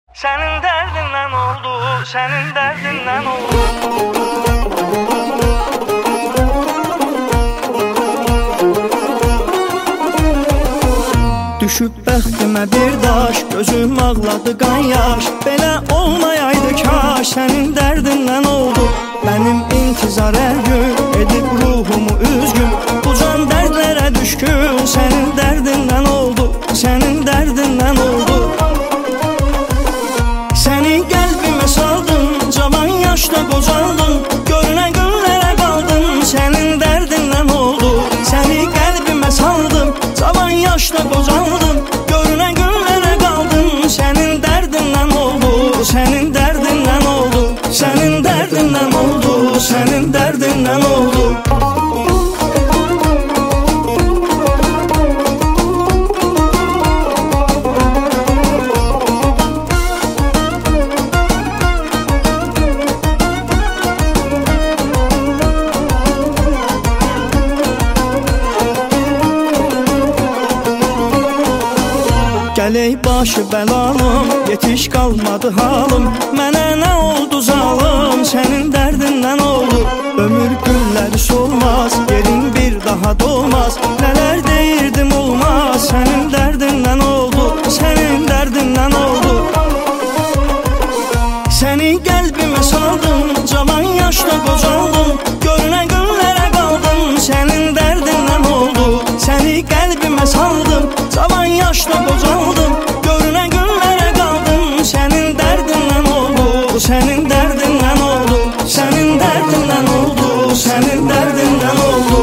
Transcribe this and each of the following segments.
Senin derdinden oldu, senin derdinden oldu. Düşüb bəxtimə bir daş, gözüm ağladı qan yaş. Belə olmayaydı kaş, sənin dərdindən oldu. Mənim intizar hər gün edib ruhumu üzgün. Bu can dərdlərə düşkün, sənin dərdindən oldu, sənin dərdindən oldu. Səni qəlbimə saldın, cavan yaşda qocaldın. Görünən günlərə qaldın, sənin dərdindən oldu. Səni qəlbimə saldım, cavan yaşda qocaldın. Görünən günlərə qaldın, sənin dərdindən oldu, sənin dərdindən oldu, sənin dərdindən oldu, sənin dərdindən oldu. Gələk başı bəlalım, yetiş qalmadı halım. Mənə nə oldu zalım, sənin dərdindən oldu. Ömür günləri solmaz, yerin bir daha dolmaz. Nələr deyirdim olmaz, sənin dərdindən oldu, sənin dərdindən oldu. Səni qəlbimə saldım, cavan yaşda qocaldın. Görünən günlərə qaldın, sənin dərdindən oldu. Səni qəlbimə saldım, cavan yaşda qocaldın. Görünən günlərə qaldın, sənin dərdindən oldu, sənin dərdindən oldu, sənin dərdindən oldu, sənin dərdindən oldu.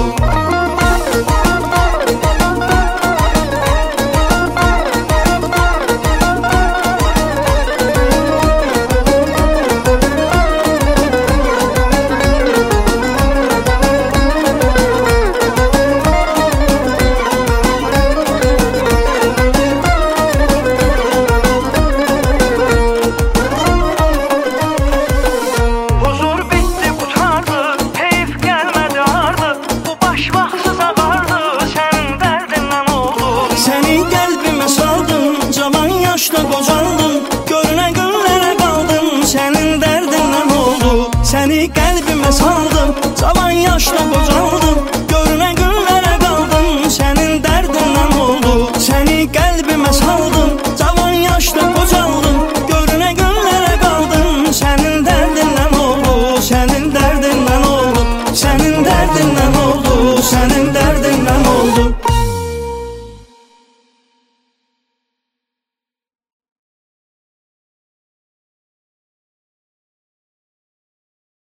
Səni qəlbimə saldım, cavan yaşda qocaldın.